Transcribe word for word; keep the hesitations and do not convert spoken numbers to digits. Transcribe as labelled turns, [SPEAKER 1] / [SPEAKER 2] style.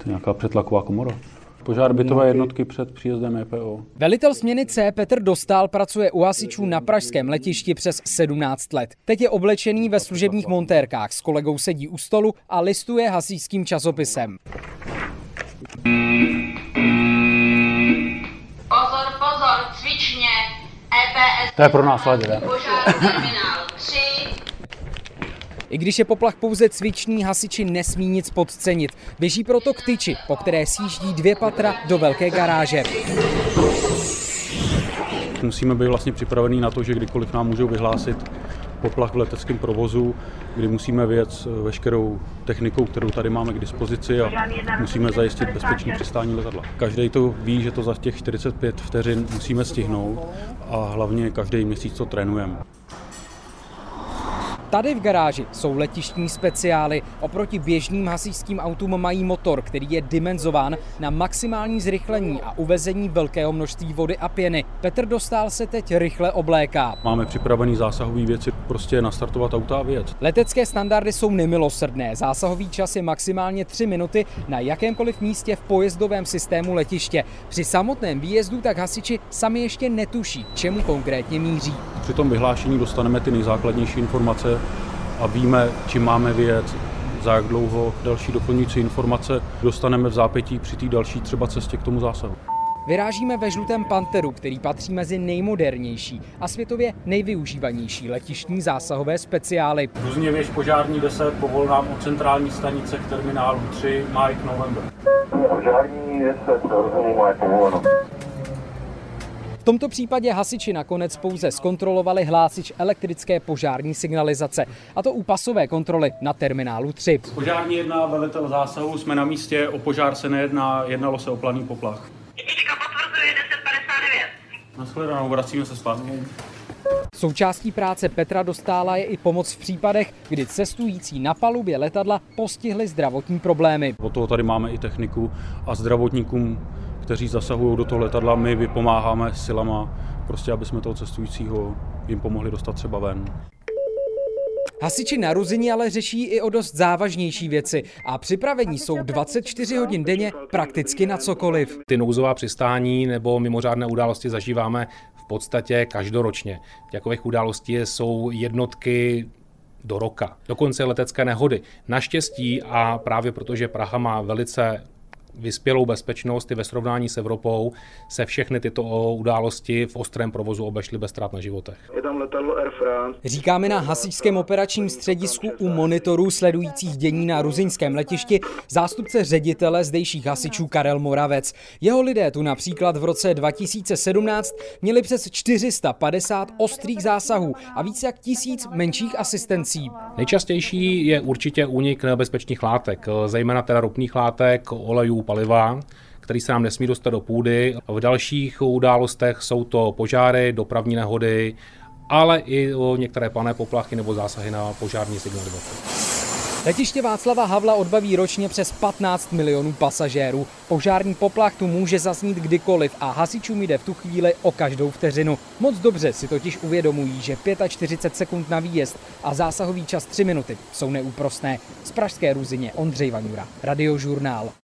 [SPEAKER 1] nějaká přetlaková komora. Požár bytové jednotky před příjezdem E P O.
[SPEAKER 2] Velitel směny C Petr Dostál pracuje u hasičů na pražském letišti přes sedmnáct let. Teď je oblečený ve služebních montérkách, s kolegou sedí u stolu a listuje hasičským časopisem.
[SPEAKER 3] Pozor, pozor, cvičně, E P S.
[SPEAKER 1] To je pro nás ladě, ne?
[SPEAKER 3] Požár terminál tři.
[SPEAKER 2] I když je poplach pouze cvičný, hasiči nesmí nic podcenit. Běží proto k tyči, po které sjíždí dvě patra do velké garáže.
[SPEAKER 1] Musíme být vlastně připravení na to, že kdykoliv nám můžou vyhlásit poplach v leteckém provozu, kdy musíme vyjet veškerou technikou, kterou tady máme k dispozici a musíme zajistit bezpečné přistání letadla. Každý to ví, že to za těch čtyřicet pět vteřin musíme stihnout a hlavně každý měsíc to trénujeme.
[SPEAKER 2] Tady v garáži jsou letištní speciály. Oproti běžným hasičským autům mají motor, který je dimenzován na maximální zrychlení a uvezení velkého množství vody a pěny. Petr Dostál se teď rychle obléká.
[SPEAKER 1] Máme připravený zásahový věci, prostě nastartovat auta a vyjet.
[SPEAKER 2] Letecké standardy jsou nemilosrdné. Zásahový čas je maximálně tři minuty na jakémkoliv místě v pojezdovém systému letiště. Při samotném výjezdu tak hasiči sami ještě netuší, k čemu konkrétně míří.
[SPEAKER 1] Při tom vyhlášení dostaneme ty nejzákladnější informace a víme, čím máme vyjet, za jak dlouho. Další doplňující informace dostaneme v zápětí při té další třeba cestě k tomu zásahu.
[SPEAKER 2] Vyrážíme ve žlutém Panteru, který patří mezi nejmodernější a světově nejvyužívanější letištní zásahové speciály.
[SPEAKER 1] Ruzně věž požární deset povol nám od centrální stanice k terminálu tři, Mike November.
[SPEAKER 4] Požární deset, Ruzně má povoleno.
[SPEAKER 2] V tomto případě hasiči nakonec pouze zkontrolovali hlásič elektrické požární signalizace, a to u pasové kontroly na terminálu tři.
[SPEAKER 1] Požární jedna, velitel zásahu, jsme na místě, o požár se nejedná, jednalo se o planý poplach.
[SPEAKER 3] Jednička potvrzuje deset padesát devět.
[SPEAKER 1] Nashledanou, vracíme se zpátky.
[SPEAKER 2] Součástí práce Petra Dostála je i pomoc v případech, kdy cestující na palubě letadla postihli zdravotní problémy.
[SPEAKER 1] Od toho tady máme i techniku a zdravotníkům, kteří zasahují do toho letadla, my vypomáháme silama, prostě aby jsme toho cestujícího jim pomohli dostat třeba ven.
[SPEAKER 2] Hasiči na Ruzyni ale řeší i o dost závažnější věci a připravení jsou dvacet čtyři hodin denně prakticky na cokoliv.
[SPEAKER 5] Ty nouzová přistání nebo mimořádné události zažíváme v podstatě každoročně. Takových událostí jsou jednotky do roka. Dokonce letecké nehody. Naštěstí a právě protože Praha má velice vyspělou bezpečnost i ve srovnání s Evropou, se všechny tyto události v ostrém provozu obešly bez ztrát na životech.
[SPEAKER 4] Je tam letadlo Air France.
[SPEAKER 2] Říkáme na hasičském operačním středisku u monitorů sledujících dění na ruzyňském letišti zástupce ředitele zdejších hasičů Karel Moravec. Jeho lidé tu například v roce dva tisíce sedmnáct měli přes čtyři sta padesát ostrých zásahů a více jak tisíc menších asistencí.
[SPEAKER 5] Nejčastější je určitě únik nebezpečných látek, zejména teda ropných látek, olejů, paliva, který se nám nesmí dostat do půdy. V dalších událostech jsou to požáry, dopravní nehody, ale i některé plané poplachy nebo zásahy na požární signalizaci.
[SPEAKER 2] Letiště Václava Havla odbaví ročně přes patnáct milionů pasažérů. Požární poplach tu může zaznít kdykoliv a hasičům jde v tu chvíli o každou vteřinu. Moc dobře si totiž uvědomují, že čtyřicet pět sekund na výjezd a zásahový čas tři minuty jsou neúprosné. Z pražské Ruzyně Ondřej Vaňura, Radiožurnál.